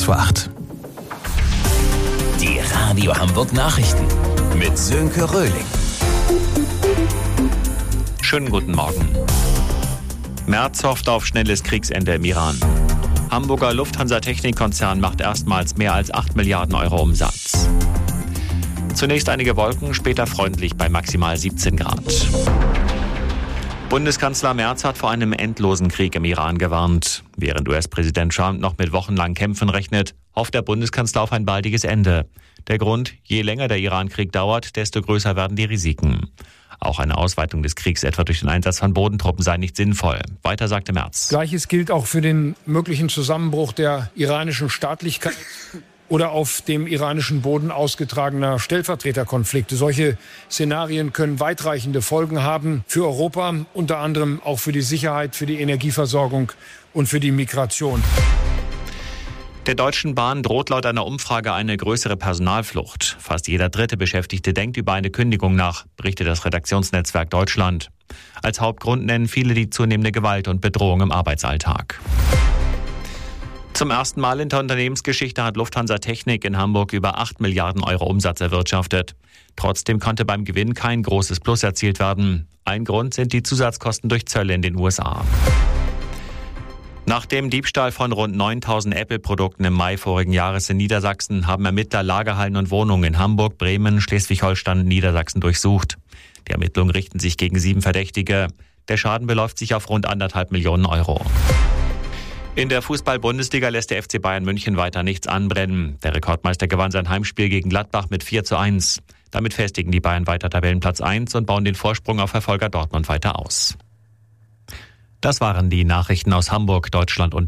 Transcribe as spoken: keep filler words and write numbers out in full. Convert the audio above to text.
kurz vor acht. Die Radio Hamburg Nachrichten mit Sönke Röhling. Schönen guten Morgen. Merz hofft auf schnelles Kriegsende im Iran. Hamburger Lufthansa-Technikkonzern macht erstmals mehr als acht Milliarden Euro Umsatz. Zunächst einige Wolken, später freundlich bei maximal siebzehn Grad. Bundeskanzler Merz hat vor einem endlosen Krieg im Iran gewarnt. Während U S-Präsident Trump noch mit wochenlangen Kämpfen rechnet, hofft der Bundeskanzler auf ein baldiges Ende. Der Grund: Je länger der Iran-Krieg dauert, desto größer werden die Risiken. Auch eine Ausweitung des Kriegs, etwa durch den Einsatz von Bodentruppen, sei nicht sinnvoll. Weiter sagte Merz. Gleiches gilt auch für den möglichen Zusammenbruch der iranischen Staatlichkeit oder auf dem iranischen Boden ausgetragener Stellvertreterkonflikte. Solche Szenarien können weitreichende Folgen haben für Europa, unter anderem auch für die Sicherheit, für die Energieversorgung und für die Migration. Der Deutschen Bahn droht laut einer Umfrage eine größere Personalflucht. Fast jeder dritte Beschäftigte denkt über eine Kündigung nach, berichtet das Redaktionsnetzwerk Deutschland. Als Hauptgrund nennen viele die zunehmende Gewalt und Bedrohung im Arbeitsalltag. Zum ersten Mal in der Unternehmensgeschichte hat Lufthansa Technik in Hamburg über acht Milliarden Euro Umsatz erwirtschaftet. Trotzdem konnte beim Gewinn kein großes Plus erzielt werden. Ein Grund sind die Zusatzkosten durch Zölle in den U S A. Nach dem Diebstahl von rund neuntausend Apple-Produkten im Mai vorigen Jahres in Niedersachsen haben Ermittler Lagerhallen und Wohnungen in Hamburg, Bremen, Schleswig-Holstein und Niedersachsen durchsucht. Die Ermittlungen richten sich gegen sieben Verdächtige. Der Schaden beläuft sich auf rund anderthalb Millionen Euro. In der Fußball-Bundesliga lässt der F C Bayern München weiter nichts anbrennen. Der Rekordmeister gewann sein Heimspiel gegen Gladbach mit vier zu eins. Damit festigen die Bayern weiter Tabellenplatz eins und bauen den Vorsprung auf Verfolger Dortmund weiter aus. Das waren die Nachrichten aus Hamburg, Deutschland und